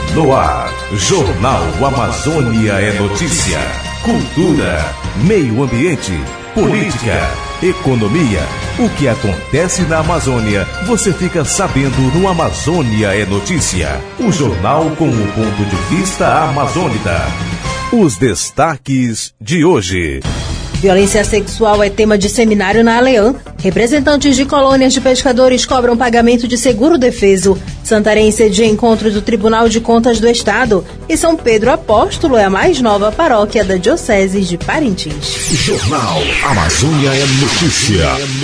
No ar, Jornal Amazônia é notícia. Cultura, meio ambiente, política, economia. O que acontece na Amazônia, você fica sabendo no Amazônia é Notícia. O jornal com o ponto de vista amazônida. Os destaques de hoje. Violência sexual é tema de seminário na Aleã. Representantes de colônias de pescadores cobram pagamento de seguro-defeso. Santarém cedia encontro do Tribunal de Contas do Estado. E São Pedro Apóstolo é a mais nova paróquia da Diocese de Parintins. Jornal Amazônia é Notícia.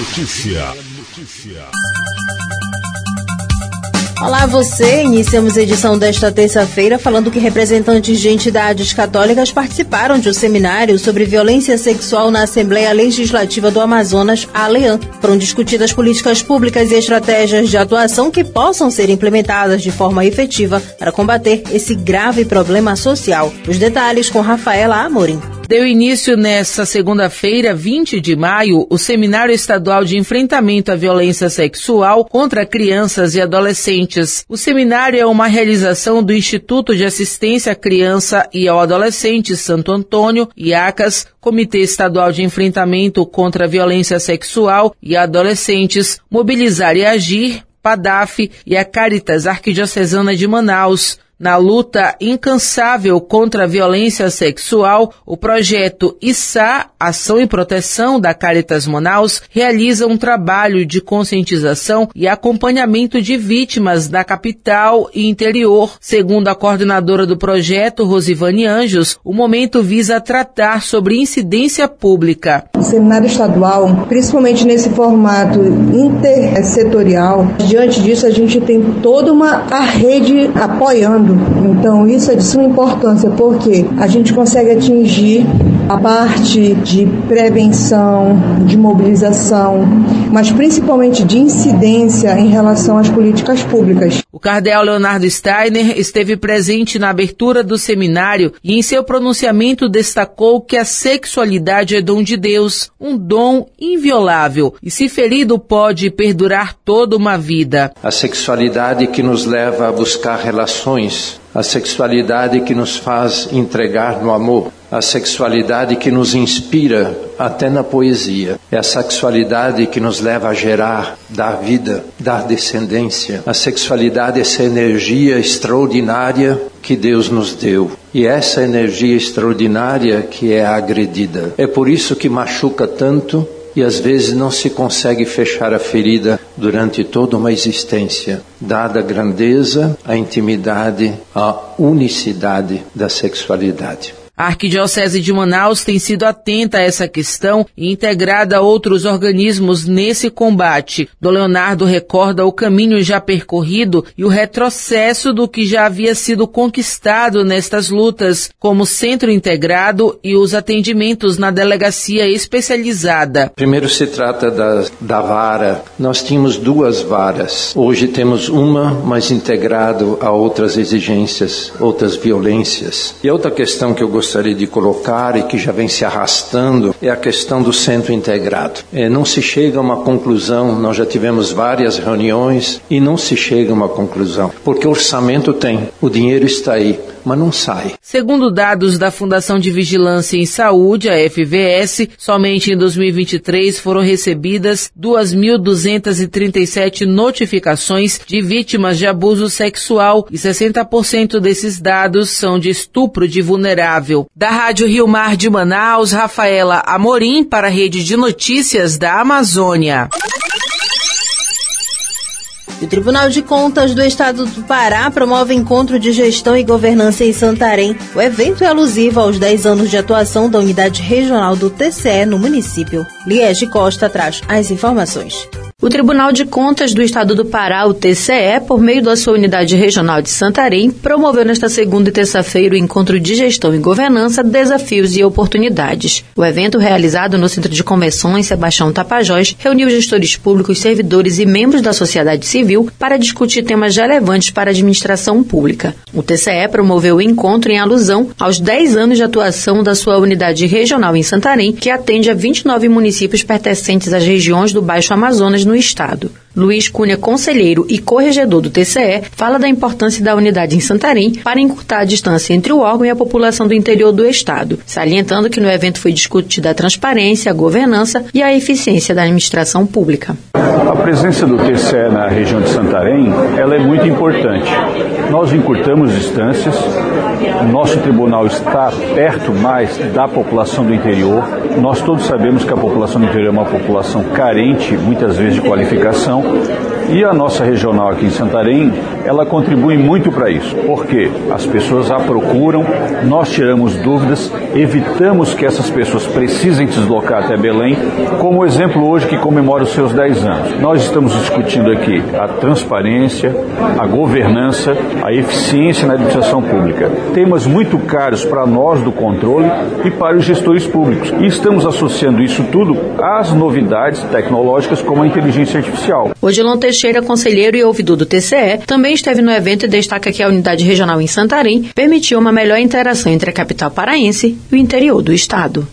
Olá você, iniciamos a edição desta terça-feira falando que representantes de entidades católicas participaram de um seminário sobre violência sexual na Assembleia Legislativa do Amazonas, a ALEAN. Foram discutidas políticas públicas e estratégias de atuação que possam ser implementadas de forma efetiva para combater esse grave problema social. Os detalhes com Rafaela Amorim. Deu início nesta segunda-feira, 20 de maio, o Seminário Estadual de Enfrentamento à Violência Sexual contra Crianças e Adolescentes. O seminário é uma realização do Instituto de Assistência à Criança e ao Adolescente Santo Antônio, IACAS, Comitê Estadual de Enfrentamento contra a Violência Sexual e Adolescentes, Mobilizar e Agir, PADAF e a Caritas Arquidiocesana de Manaus. Na luta incansável contra a violência sexual, o projeto ISA, Ação e Proteção da Caritas Manaus, realiza um trabalho de conscientização e acompanhamento de vítimas da capital e interior. Segundo a coordenadora do projeto, Rosivane Anjos, o momento visa tratar sobre incidência pública. O seminário estadual, principalmente nesse formato intersetorial, diante disso a gente tem toda a rede apoiando. Então isso é de suma importância porque a gente consegue atingir a parte de prevenção, de mobilização, mas principalmente de incidência em relação às políticas públicas. O cardeal Leonardo Steiner esteve presente na abertura do seminário e em seu pronunciamento destacou que a sexualidade é dom de Deus, um dom inviolável e se ferido pode perdurar toda uma vida. A sexualidade que nos leva a buscar relações, a sexualidade que nos faz entregar no amor, a sexualidade que nos inspira até na poesia, é a sexualidade que nos leva a gerar, dar vida, dar descendência. A sexualidade é essa energia extraordinária que Deus nos deu. E essa energia extraordinária que é agredida. É por isso que machuca tanto e às vezes não se consegue fechar a ferida durante toda uma existência, dada a grandeza, a intimidade, a unicidade da sexualidade. A Arquidiocese de Manaus tem sido atenta a essa questão e integrada a outros organismos nesse combate. Dom Leonardo recorda o caminho já percorrido e o retrocesso do que já havia sido conquistado nestas lutas, como centro integrado e os atendimentos na delegacia especializada. Primeiro se trata da vara. Nós tínhamos 2 varas. Hoje temos uma, mas integrado a outras exigências, outras violências. E outra questão que eu gostaria de colocar e que já vem se arrastando é a questão do centro integrado. Não se chega a uma conclusão, nós já tivemos várias reuniões e não se chega a uma conclusão, porque o orçamento tem, o dinheiro está aí, mas não sai. Segundo dados da Fundação de Vigilância em Saúde, a FVS, somente em 2023 foram recebidas 2.237 notificações de vítimas de abuso sexual e 60% desses dados são de estupro de vulnerável. Da Rádio Rio Mar de Manaus, Rafaela Amorim para a Rede de Notícias da Amazônia. O Tribunal de Contas do Estado do Pará promove encontro de gestão e governança em Santarém. O evento é alusivo aos 10 anos de atuação da unidade regional do TCE no município. Liege Costa traz as informações. O Tribunal de Contas do Estado do Pará, o TCE, por meio da sua unidade regional de Santarém, promoveu nesta segunda e terça-feira o encontro de gestão e governança, desafios e oportunidades. O evento, realizado no Centro de Convenções Sebastião Tapajós, reuniu gestores públicos, servidores e membros da sociedade civil para discutir temas relevantes para a administração pública. O TCE promoveu o encontro em alusão aos 10 anos de atuação da sua unidade regional em Santarém, que atende a 29 municípios pertencentes às regiões do Baixo Amazonas no estado. Luiz Cunha, conselheiro e corregedor do TCE, fala da importância da unidade em Santarém para encurtar a distância entre o órgão e a população do interior do estado, salientando que no evento foi discutida a transparência, a governança e a eficiência da administração pública. A presença do TCE na região de Santarém, ela é muito importante. Nós encurtamos distâncias, o nosso tribunal está perto mais da população do interior. Nós todos sabemos que a população do interior é uma população carente, muitas vezes, de qualificação. E a nossa regional aqui em Santarém, ela contribui muito para isso, porque as pessoas a procuram, nós tiramos dúvidas, evitamos que essas pessoas precisem se deslocar até Belém, como o exemplo hoje que comemora os seus 10 anos. Nós estamos discutindo aqui a transparência, a governança, a eficiência na administração pública. Temas muito caros para nós do controle e para os gestores públicos. E estamos associando isso tudo às novidades tecnológicas como a inteligência artificial. Odilon Teixeira, conselheiro e ouvidor do TCE, também esteve no evento e destaca que a unidade regional em Santarém permitiu uma melhor interação entre a capital paraense e o interior do estado.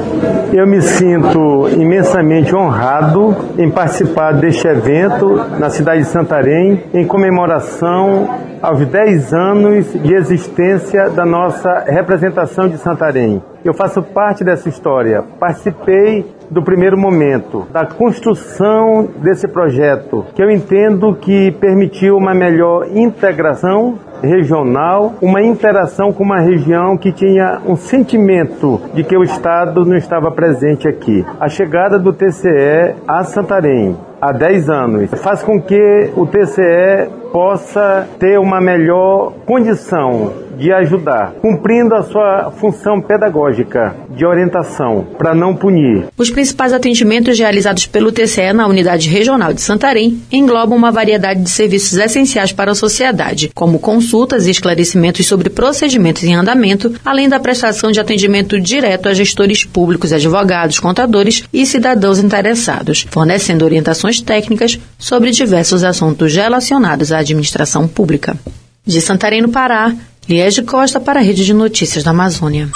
Eu me sinto imensamente honrado em participar deste evento na cidade de Santarém, em comemoração aos 10 anos de existência da nossa representação de Santarém. Eu faço parte dessa história, participei do primeiro momento, da construção desse projeto, que eu entendo que permitiu uma melhor integração regional, uma interação com uma região que tinha um sentimento de que o Estado não estava presente aqui. A chegada do TCE a Santarém há 10 anos faz com que o TCE possa ter uma melhor condição de ajudar, cumprindo a sua função pedagógica de orientação, para não punir. Os principais atendimentos realizados pelo TCE na unidade regional de Santarém englobam uma variedade de serviços essenciais para a sociedade, como consultas e esclarecimentos sobre procedimentos em andamento, além da prestação de atendimento direto a gestores públicos, advogados, contadores e cidadãos interessados, fornecendo orientações técnicas sobre diversos assuntos relacionados à administração pública. De Santarém, no Pará, Liege Costa para a Rede de Notícias da Amazônia.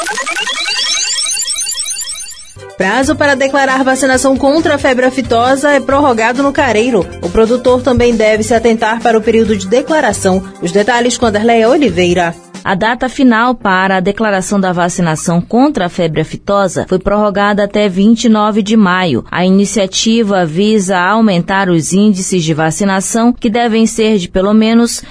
Prazo para declarar vacinação contra a febre aftosa é prorrogado no Careiro. O produtor também deve se atentar para o período de declaração. Os detalhes com Anderleia Oliveira. A data final para a declaração da vacinação contra a febre aftosa foi prorrogada até 29 de maio. A iniciativa visa aumentar os índices de vacinação, que devem ser de pelo menos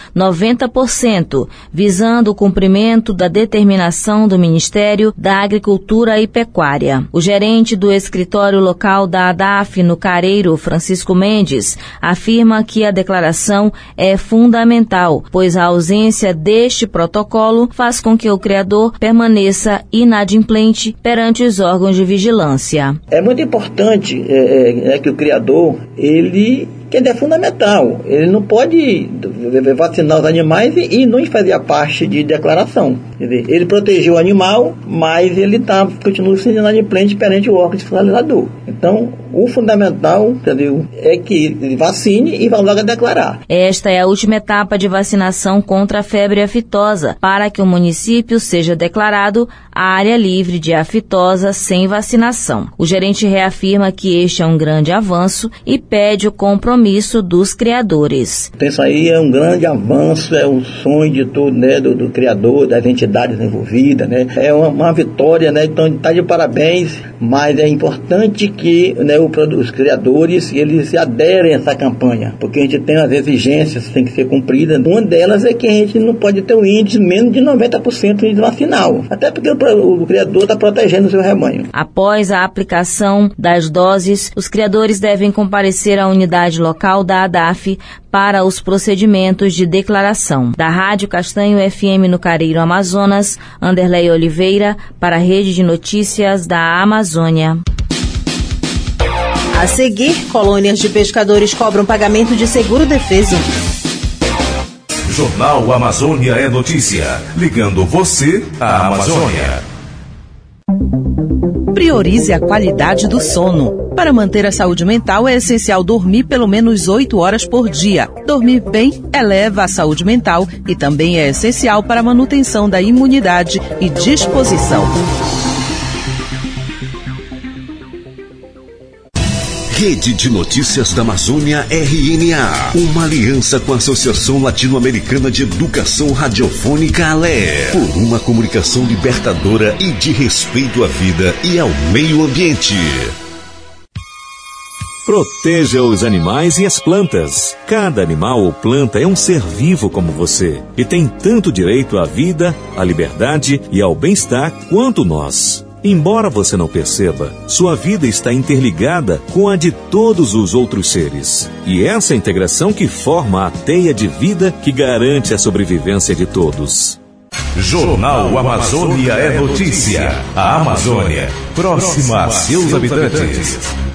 90%, visando o cumprimento da determinação do Ministério da Agricultura e Pecuária. O gerente do escritório local da ADAF no Careiro, Francisco Mendes, afirma que a declaração é fundamental, pois a ausência deste protocolo faz com que o criador permaneça inadimplente perante os órgãos de vigilância. É muito importante que o criador, que é fundamental. Ele não pode vacinar os animais e não fazer a parte de declaração. Quer dizer, ele protegeu o animal, mas ele continua sendo inadimplente perante o órgão fiscalizador. Então, o fundamental, é que ele vacine e vá logo a declarar. Esta é a última etapa de vacinação contra a febre aftosa, para que o município seja declarado a área livre de aftosa sem vacinação. O gerente reafirma que este é um grande avanço e pede o compromisso dos criadores. Então, isso aí é um grande avanço, é um sonho de todo, do criador, das entidades envolvidas, É uma vitória, Então, está de parabéns, mas é importante que, os criadores, eles se aderem a essa campanha, porque a gente tem as exigências que tem que ser cumpridas. Uma delas é que a gente não pode ter um índice menos de 90% de vacinal, até porque o criador está protegendo o seu rebanho. Após a aplicação das doses, os criadores devem comparecer à unidade local da ADAF para os procedimentos de declaração. Da Rádio Castanho FM no Careiro, Amazonas, Anderleia Oliveira, para a Rede de Notícias da Amazônia. A seguir, colônias de pescadores cobram pagamento de seguro-defeso. Jornal Amazônia é notícia, ligando você à Amazônia. Priorize a qualidade do sono. Para manter a saúde mental, é essencial dormir pelo menos 8 horas por dia. Dormir bem eleva a saúde mental e também é essencial para a manutenção da imunidade e disposição. Rede de Notícias da Amazônia, RNA. Uma aliança com a Associação Latino-Americana de Educação Radiofônica, ALE. Por uma comunicação libertadora e de respeito à vida e ao meio ambiente. Proteja os animais e as plantas. Cada animal ou planta é um ser vivo como você e tem tanto direito à vida, à liberdade e ao bem-estar quanto nós. Embora você não perceba, sua vida está interligada com a de todos os outros seres. E essa integração que forma a teia de vida que garante a sobrevivência de todos. Jornal Amazônia é notícia. A Amazônia, próxima a seus habitantes.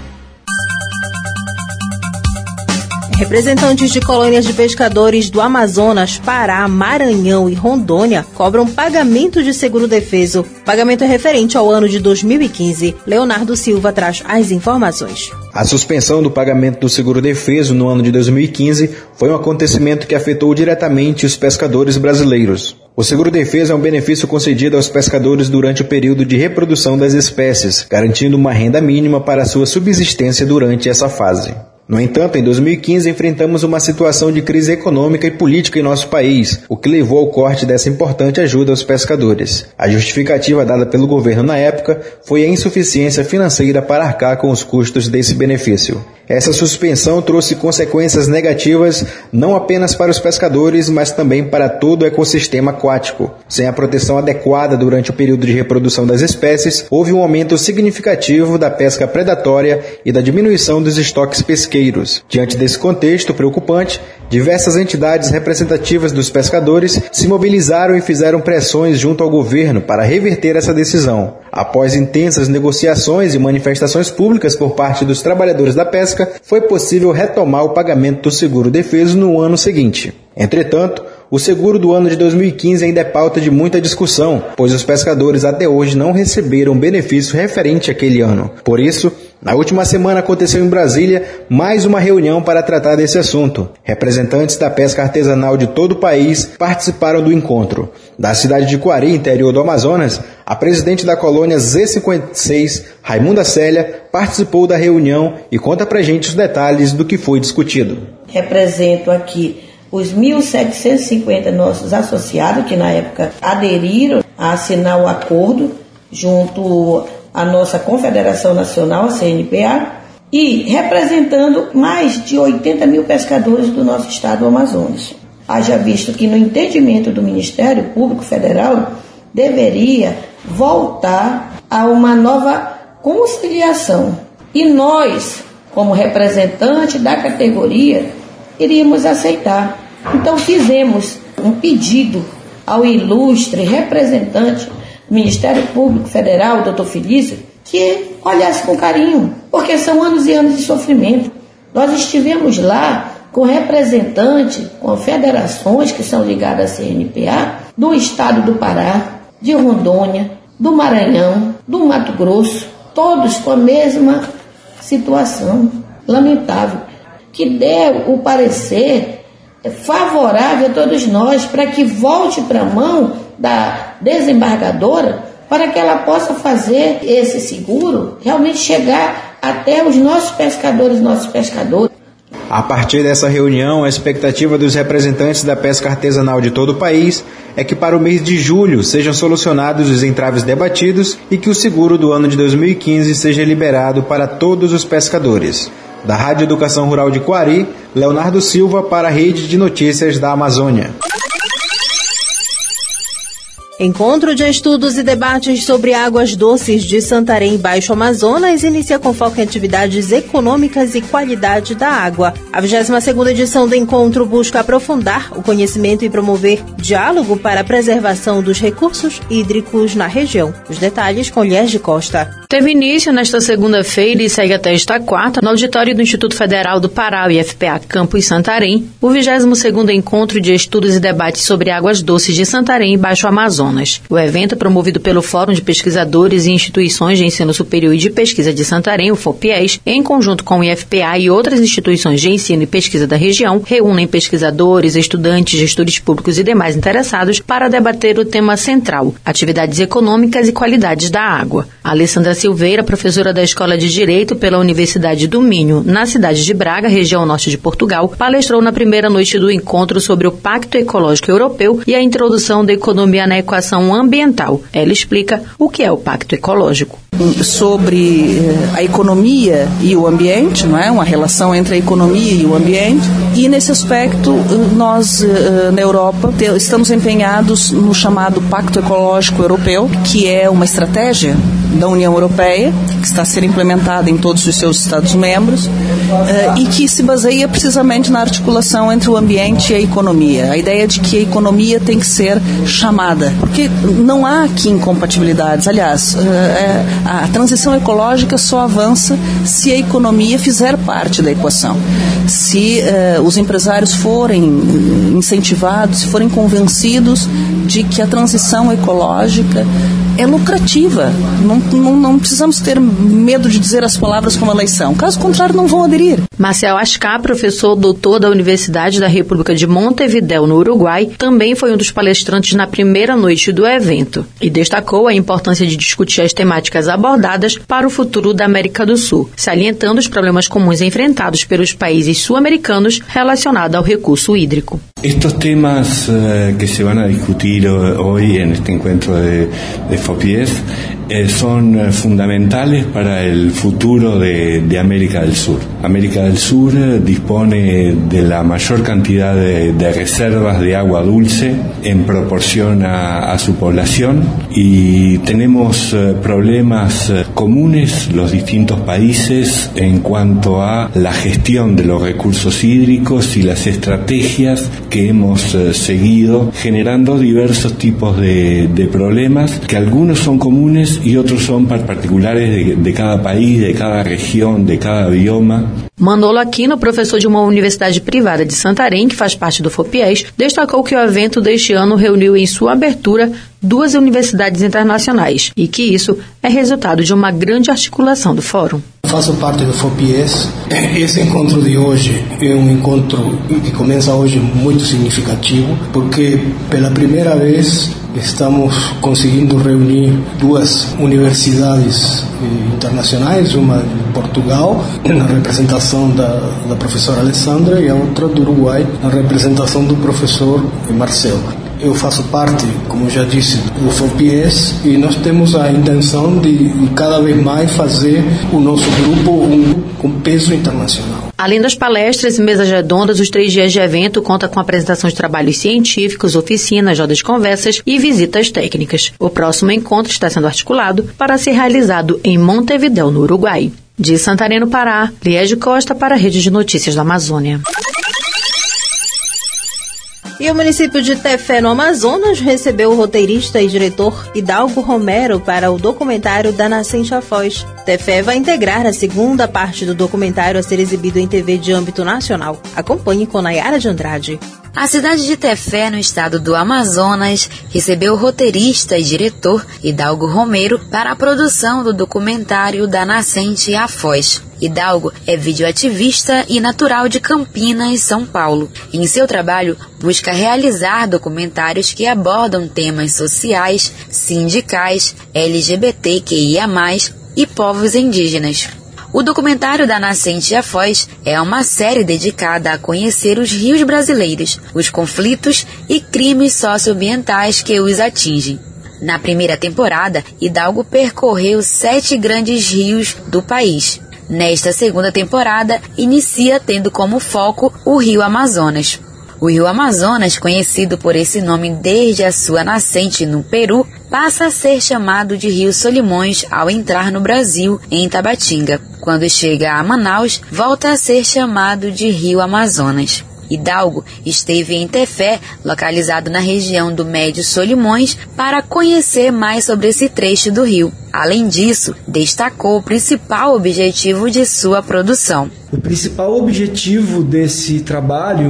Representantes de colônias de pescadores do Amazonas, Pará, Maranhão e Rondônia cobram pagamento de seguro-defeso. O pagamento é referente ao ano de 2015. Leonardo Silva traz as informações. A suspensão do pagamento do seguro-defeso no ano de 2015 foi um acontecimento que afetou diretamente os pescadores brasileiros. O seguro-defeso é um benefício concedido aos pescadores durante o período de reprodução das espécies, garantindo uma renda mínima para sua subsistência durante essa fase. No entanto, em 2015 enfrentamos uma situação de crise econômica e política em nosso país, o que levou ao corte dessa importante ajuda aos pescadores. A justificativa dada pelo governo na época foi a insuficiência financeira para arcar com os custos desse benefício. Essa suspensão trouxe consequências negativas não apenas para os pescadores, mas também para todo o ecossistema aquático. Sem a proteção adequada durante o período de reprodução das espécies, houve um aumento significativo da pesca predatória e da diminuição dos estoques pesqueiros. Diante desse contexto preocupante, diversas entidades representativas dos pescadores se mobilizaram e fizeram pressões junto ao governo para reverter essa decisão. Após intensas negociações e manifestações públicas por parte dos trabalhadores da pesca, foi possível retomar o pagamento do seguro-defeso no ano seguinte. Entretanto, o seguro do ano de 2015 ainda é pauta de muita discussão, pois os pescadores até hoje não receberam benefício referente àquele ano. Por isso, na última semana aconteceu em Brasília mais uma reunião para tratar desse assunto. Representantes da pesca artesanal de todo o país participaram do encontro. Da cidade de Quari, interior do Amazonas, a presidente da colônia Z56, Raimunda Célia, participou da reunião e conta pra gente os detalhes do que foi discutido. Represento aqui os 1.750 nossos associados que na época aderiram a assinar o acordo junto à nossa Confederação Nacional, a CNPA, e representando mais de 80 mil pescadores do nosso estado do Amazonas. Haja visto que no entendimento do Ministério Público Federal deveria voltar a uma nova conciliação. E nós, como representante da categoria, iríamos aceitar. Então fizemos um pedido ao ilustre representante do Ministério Público Federal, Dr. Felício, que olhasse com carinho, porque são anos e anos de sofrimento. Nós estivemos lá com representantes, com federações que são ligadas à CNPA, do estado do Pará, de Rondônia, do Maranhão, do Mato Grosso, todos com a mesma situação lamentável, que deu o parecer favorável a todos nós para que volte para a mão da desembargadora para que ela possa fazer esse seguro realmente chegar até os nossos pescadores. A partir dessa reunião, a expectativa dos representantes da pesca artesanal de todo o país é que para o mês de julho sejam solucionados os entraves debatidos e que o seguro do ano de 2015 seja liberado para todos os pescadores. Da Rádio Educação Rural de Quari, Leonardo Silva para a Rede de Notícias da Amazônia. Encontro de estudos e debates sobre águas doces de Santarém e Baixo Amazonas inicia com foco em atividades econômicas e qualidade da água. A 22ª edição do encontro busca aprofundar o conhecimento e promover diálogo para a preservação dos recursos hídricos na região. Os detalhes com Liege Costa. Teve início nesta segunda-feira e segue até esta quarta, no auditório do Instituto Federal do Pará, IFPA Campus Santarém, o 22º encontro de estudos e debates sobre águas doces de Santarém e Baixo Amazonas. Amazonas. O evento, promovido pelo Fórum de Pesquisadores e Instituições de Ensino Superior e de Pesquisa de Santarém, o FOPES, em conjunto com o IFPA e outras instituições de ensino e pesquisa da região, reúnem pesquisadores, estudantes, gestores públicos e demais interessados para debater o tema central, atividades econômicas e qualidades da água. Alessandra Silveira, professora da Escola de Direito pela Universidade do Minho, na cidade de Braga, região norte de Portugal, palestrou na primeira noite do encontro sobre o Pacto Ecológico Europeu e a introdução da economia na equação ambiental. Ela explica o que é o Pacto Ecológico. Sobre a economia e o ambiente, não é? Uma relação entre a economia e o ambiente. E nesse aspecto, nós na Europa estamos empenhados no chamado Pacto Ecológico Europeu, que é uma estratégia da União Europeia, que está a ser implementada em todos os seus Estados-membros e que se baseia precisamente na articulação entre o ambiente e a economia. A ideia de que a economia tem que ser chamada, porque não há aqui incompatibilidades. Aliás, a transição ecológica só avança se a economia fizer parte da equação. Se os empresários forem incentivados, se forem convencidos de que a transição ecológica é lucrativa. Não precisamos ter medo de dizer as palavras como elas são. Caso contrário, não vão aderir. Marcel Ascar, professor doutor da Universidade da República de Montevidéu, no Uruguai, também foi um dos palestrantes na primeira noite do evento e destacou a importância de discutir as temáticas abordadas para o futuro da América do Sul, salientando os problemas comuns enfrentados pelos países sul-americanos relacionados ao recurso hídrico. Estos temas que se van a discutir hoy en este encuentro de FOPIES son fundamentales para el futuro de América del Sur. América del Sur dispone de la mayor cantidad de reservas de agua dulce en proporción a su población y tenemos problemas comunes los distintos países en cuanto a la gestión de los recursos hídricos y las estrategias que hemos seguido, generando diversos tipos de problemas que algunos son comunes y otros son particulares de cada país, de cada região, de cada bioma. Manolo Aquino, professor de uma universidade privada de Santarém, que faz parte do FOPIES, destacou que o evento deste ano reuniu em sua abertura 2 universidades internacionais e que isso é resultado de uma grande articulação do fórum. Faço parte do FOPIES. Esse encontro de hoje é um encontro que começa hoje muito significativo, porque pela primeira vez estamos conseguindo reunir 2 universidades internacionais, uma de Portugal, na representação da professora Alessandra, e a outra do Uruguai, na representação do professor Marcel. Eu faço parte, como já disse, do FOPIES e nós temos a intenção de cada vez mais fazer o nosso grupo com peso internacional. Além das palestras e mesas redondas, os 3 dias de evento conta com apresentação de trabalhos científicos, oficinas, rodas de conversas e visitas técnicas. O próximo encontro está sendo articulado para ser realizado em Montevidéu, no Uruguai. De Santarém, no Pará, Liege Costa para a Rede de Notícias da Amazônia. E o município de Tefé, no Amazonas, recebeu o roteirista e diretor Hidalgo Romero para o documentário Da Nascente à Foz. Tefé vai integrar a segunda parte do documentário a ser exibido em TV de âmbito nacional. Acompanhe com Nayara de Andrade. A cidade de Tefé, no estado do Amazonas, recebeu o roteirista e diretor Hidalgo Romero para a produção do documentário Da Nascente à Foz. Hidalgo é videoativista e natural de Campinas, São Paulo. Em seu trabalho, busca realizar documentários que abordam temas sociais, sindicais, LGBTQIA+, e povos indígenas. O documentário Da Nascente à Foz é uma série dedicada a conhecer os rios brasileiros, os conflitos e crimes socioambientais que os atingem. Na primeira temporada, Hidalgo percorreu 7 grandes rios do país. Nesta segunda temporada, inicia tendo como foco o Rio Amazonas. O Rio Amazonas, conhecido por esse nome desde a sua nascente no Peru, passa a ser chamado de Rio Solimões ao entrar no Brasil, em Tabatinga. Quando chega a Manaus, volta a ser chamado de Rio Amazonas. Hidalgo esteve em Tefé, localizado na região do Médio Solimões, para conhecer mais sobre esse trecho do rio. Além disso, destacou o principal objetivo de sua produção. O principal objetivo desse trabalho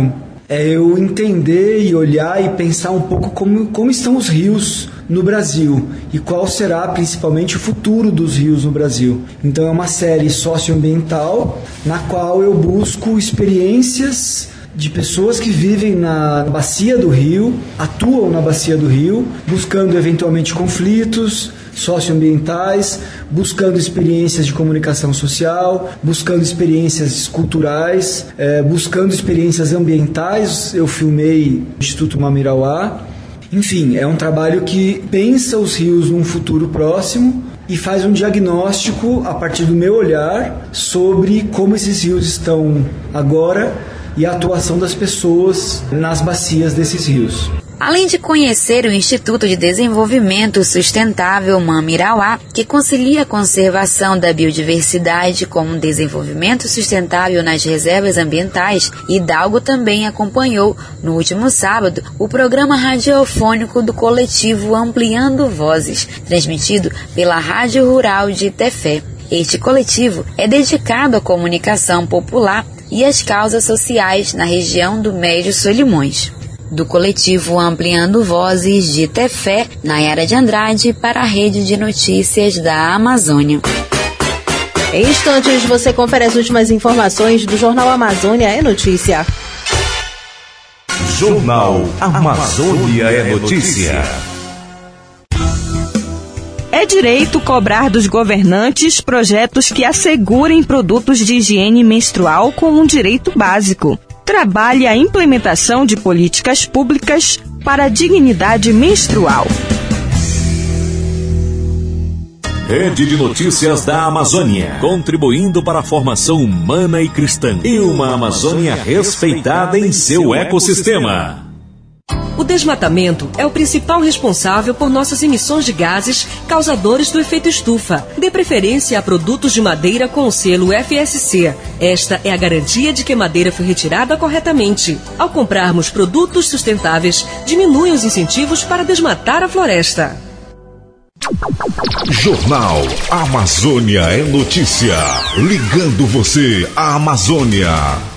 é eu entender e olhar e pensar um pouco como estão os rios no Brasil e qual será principalmente o futuro dos rios no Brasil. Então é uma série socioambiental na qual eu busco experiências de pessoas que vivem na bacia do rio, atuam na bacia do rio, buscando eventualmente conflitos socioambientais, buscando experiências de comunicação social, buscando experiências culturais, buscando experiências ambientais. Eu filmei o Instituto Mamirauá. Enfim, é um trabalho que pensa os rios num futuro próximo e faz um diagnóstico, a partir do meu olhar, sobre como esses rios estão agora e a atuação das pessoas nas bacias desses rios. Além de conhecer o Instituto de Desenvolvimento Sustentável Mamirauá, que concilia a conservação da biodiversidade com um desenvolvimento sustentável nas reservas ambientais, Hidalgo também acompanhou, no último sábado, o programa radiofônico do coletivo Ampliando Vozes, transmitido pela Rádio Rural de Tefé. Este coletivo é dedicado à comunicação popular e às causas sociais na região do Médio Solimões. Do coletivo Ampliando Vozes de Tefé, Nayara de Andrade, para a Rede de Notícias da Amazônia. Em instantes, você confere as últimas informações do Jornal Amazônia é Notícia. Jornal Amazônia é Notícia. É direito cobrar dos governantes projetos que assegurem produtos de higiene menstrual como um direito básico. Trabalhe a implementação de políticas públicas para a dignidade menstrual. Rede de Notícias da Amazônia, contribuindo para a formação humana e cristã e uma Amazônia respeitada em seu ecossistema. O desmatamento é o principal responsável por nossas emissões de gases causadores do efeito estufa. Dê preferência a produtos de madeira com o selo FSC. Esta é a garantia de que a madeira foi retirada corretamente. Ao comprarmos produtos sustentáveis, diminui os incentivos para desmatar a floresta. Jornal Amazônia é Notícia. Ligando você à Amazônia.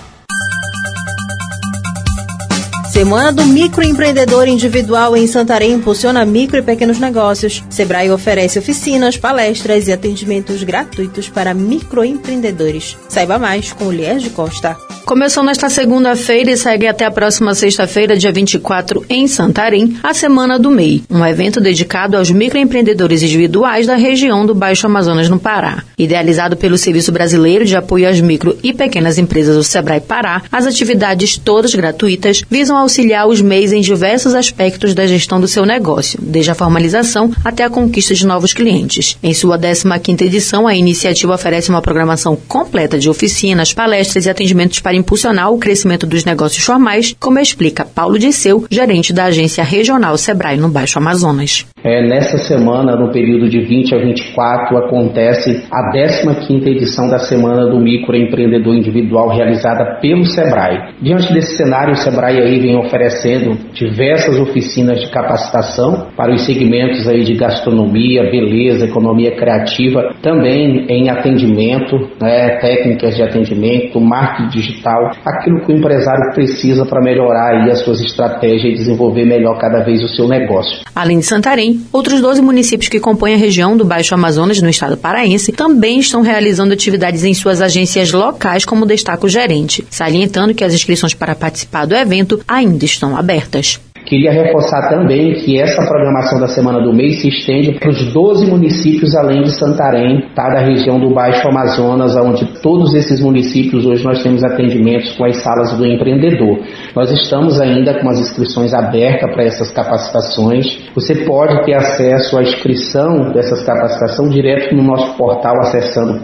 Semana do Microempreendedor Individual em Santarém impulsiona micro e pequenos negócios. Sebrae oferece oficinas, palestras e atendimentos gratuitos para microempreendedores. Saiba mais com o Liés de Costa. Começou nesta segunda-feira e segue até a próxima sexta-feira, dia 24, em Santarém, a Semana do MEI, um evento dedicado aos microempreendedores individuais da região do Baixo Amazonas, no Pará. Idealizado pelo Serviço Brasileiro de Apoio às Micro e Pequenas Empresas, o Sebrae Pará, as atividades, todas gratuitas, visam auxiliar os MEIs em diversos aspectos da gestão do seu negócio, desde a formalização até a conquista de novos clientes. Em sua 15ª edição, a iniciativa oferece uma programação completa de oficinas, palestras e atendimentos para impulsionar o crescimento dos negócios formais, como explica Paulo Disseu, gerente da agência regional Sebrae no Baixo Amazonas. Nessa semana, no período de 20 a 24, acontece a 15ª edição da Semana do Microempreendedor Individual, realizada pelo Sebrae. Diante desse cenário, o Sebrae aí vem oferecendo diversas oficinas de capacitação para os segmentos aí de gastronomia, beleza, economia criativa, também em atendimento, técnicas de atendimento, marketing digital, aquilo que o empresário precisa para melhorar aí as suas estratégias e desenvolver melhor cada vez o seu negócio. Além de Santarém, outros 12 municípios que compõem a região do Baixo Amazonas, no estado paraense, também estão realizando atividades em suas agências locais, como destaca o gerente, salientando que as inscrições para participar do evento ainda estão abertas. Queria reforçar também que essa programação da Semana do Mês se estende para os 12 municípios além de Santarém, da região do Baixo Amazonas, onde todos esses municípios hoje nós temos atendimentos com as salas do empreendedor. Nós estamos ainda com as inscrições abertas para essas capacitações. Você pode ter acesso à inscrição dessas capacitações direto no nosso portal, acessando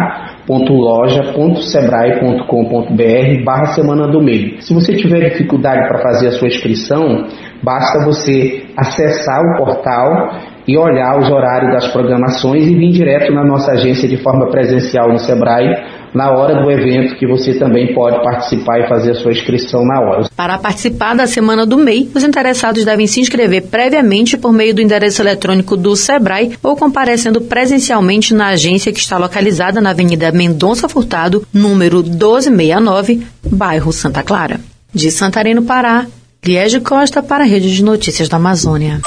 pa.loja.sebrae.com.br/Semana do MEI. Se você tiver dificuldade para fazer a sua inscrição, basta você acessar o portal e olhar os horários das programações e vir direto na nossa agência de forma presencial no Sebrae, na hora do evento, que você também pode participar e fazer a sua inscrição na hora. Para participar da Semana do MEI, os interessados devem se inscrever previamente por meio do endereço eletrônico do Sebrae ou comparecendo presencialmente na agência, que está localizada na Avenida Mendonça Furtado, número 1269, bairro Santa Clara. De Santarém, no Pará, Liege Costa para a Rede de Notícias da Amazônia.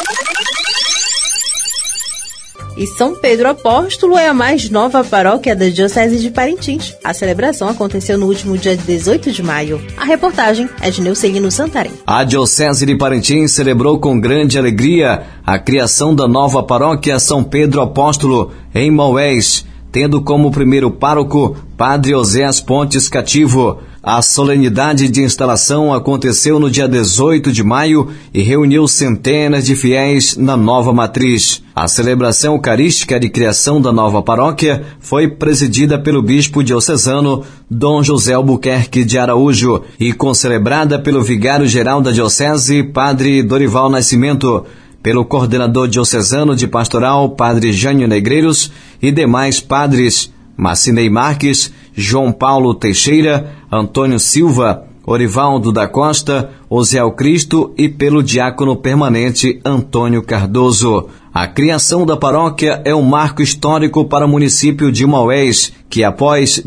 E São Pedro Apóstolo é a mais nova paróquia da Diocese de Parintins. A celebração aconteceu no último dia 18 de maio. A reportagem é de Neucelino Santarém. A Diocese de Parintins celebrou com grande alegria a criação da nova paróquia São Pedro Apóstolo, em Maués, tendo como primeiro pároco Padre Osés Pontes Cativo. A solenidade de instalação aconteceu no dia 18 de maio e reuniu centenas de fiéis na nova matriz. A celebração eucarística de criação da nova paróquia foi presidida pelo bispo diocesano Dom José Albuquerque de Araújo e concelebrada pelo vigário-geral da diocese, Padre Dorival Nascimento, pelo coordenador diocesano de pastoral, Padre Jânio Negreiros, e demais padres, Marcinei Marques, João Paulo Teixeira, Antônio Silva, Orivaldo da Costa, Osiel Cristo e pelo diácono permanente Antônio Cardoso. A criação da paróquia é um marco histórico para o município de Maués, que após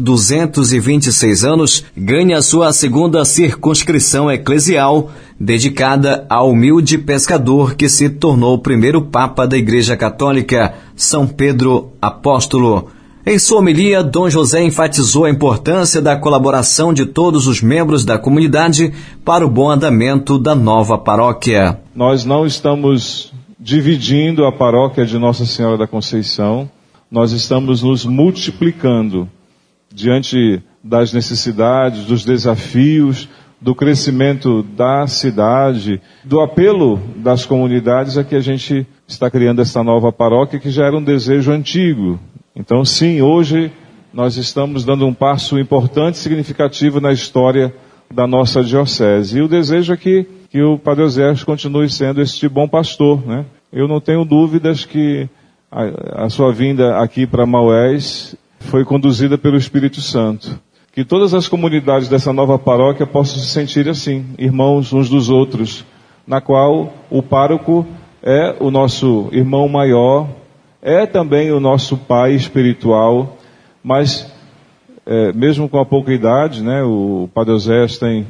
226 anos ganha sua segunda circunscrição eclesial, dedicada ao humilde pescador que se tornou o primeiro Papa da Igreja Católica, São Pedro Apóstolo. Em sua homilia, Dom José enfatizou a importância da colaboração de todos os membros da comunidade para o bom andamento da nova paróquia. Nós não estamos dividindo a paróquia de Nossa Senhora da Conceição, nós estamos nos multiplicando diante das necessidades, dos desafios, do crescimento da cidade, do apelo das comunidades a que a gente está criando essa nova paróquia que já era um desejo antigo. Então, sim, hoje nós estamos dando um passo importante e significativo na história da nossa diocese. E o desejo é que o Padre Osés continue sendo este bom pastor, né? Eu não tenho dúvidas que a sua vinda aqui para Maués foi conduzida pelo Espírito Santo. Que todas as comunidades dessa nova paróquia possam se sentir assim, irmãos uns dos outros, na qual o pároco é o nosso irmão maior, é também o nosso pai espiritual, mas mesmo com a pouca idade, né, o Padre Osés tem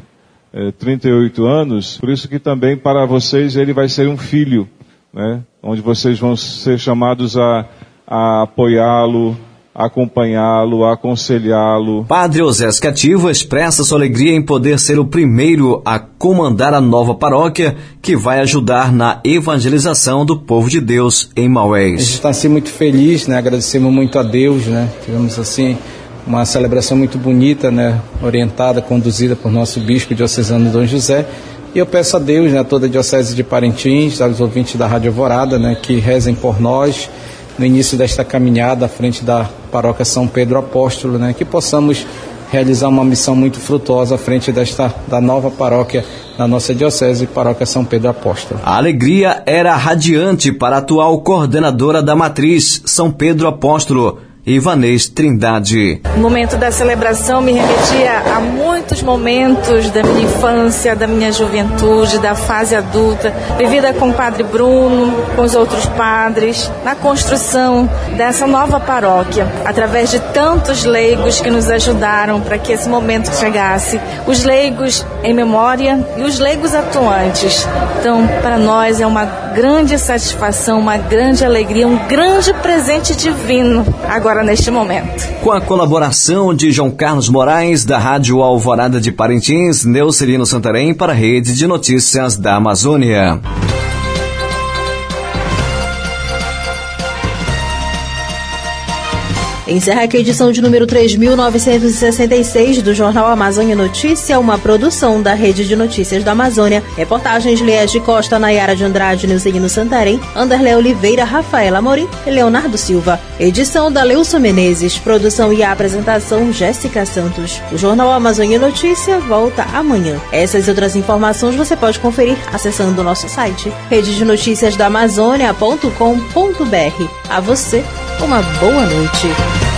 38 anos, por isso que também para vocês ele vai ser um filho, né, onde vocês vão ser chamados a apoiá-lo, acompanhá-lo, aconselhá-lo. Padre Osés Cativo expressa sua alegria em poder ser o primeiro a comandar a nova paróquia que vai ajudar na evangelização do povo de Deus em Maués. A gente está assim muito feliz, né? Agradecemos muito a Deus, né? Tivemos assim uma celebração muito bonita, né? Orientada, conduzida por nosso bispo diocesano Dom José. E eu peço a Deus, né, a toda a diocese de Parintins, aos ouvintes da Rádio Alvorada, né, que rezem por nós no início desta caminhada à frente da paróquia São Pedro Apóstolo, né, que possamos realizar uma missão muito frutuosa à frente da nova paróquia da nossa diocese, paróquia São Pedro Apóstolo. A alegria era radiante para a atual coordenadora da matriz, São Pedro Apóstolo, Ivanês Trindade. O momento da celebração me remetia a muitos momentos da minha infância, da minha juventude, da fase adulta, vivida com o Padre Bruno, com os outros padres, na construção dessa nova paróquia, através de tantos leigos que nos ajudaram para que esse momento chegasse. Os leigos em memória e os leigos atuantes. Então, para nós é uma grande satisfação, uma grande alegria, um grande presente divino agora neste momento. Com a colaboração de João Carlos Moraes, da Rádio Alvorada de Parintins, Neucelino Santarém para a Rede de Notícias da Amazônia. Encerra aqui a edição de número 3.966 do Jornal Amazônia Notícia, uma produção da Rede de Notícias da Amazônia. Reportagens de Liege Costa, Nayara de Andrade, Neucelino Santarém, Anderlé Oliveira, Rafaela Amorim e Leonardo Silva. Edição da Leilson Menezes. Produção e apresentação Jéssica Santos. O Jornal Amazônia Notícia volta amanhã. Essas e outras informações você pode conferir acessando o nosso site rededenoticiasdaamazônia.com.br. A você, uma boa noite.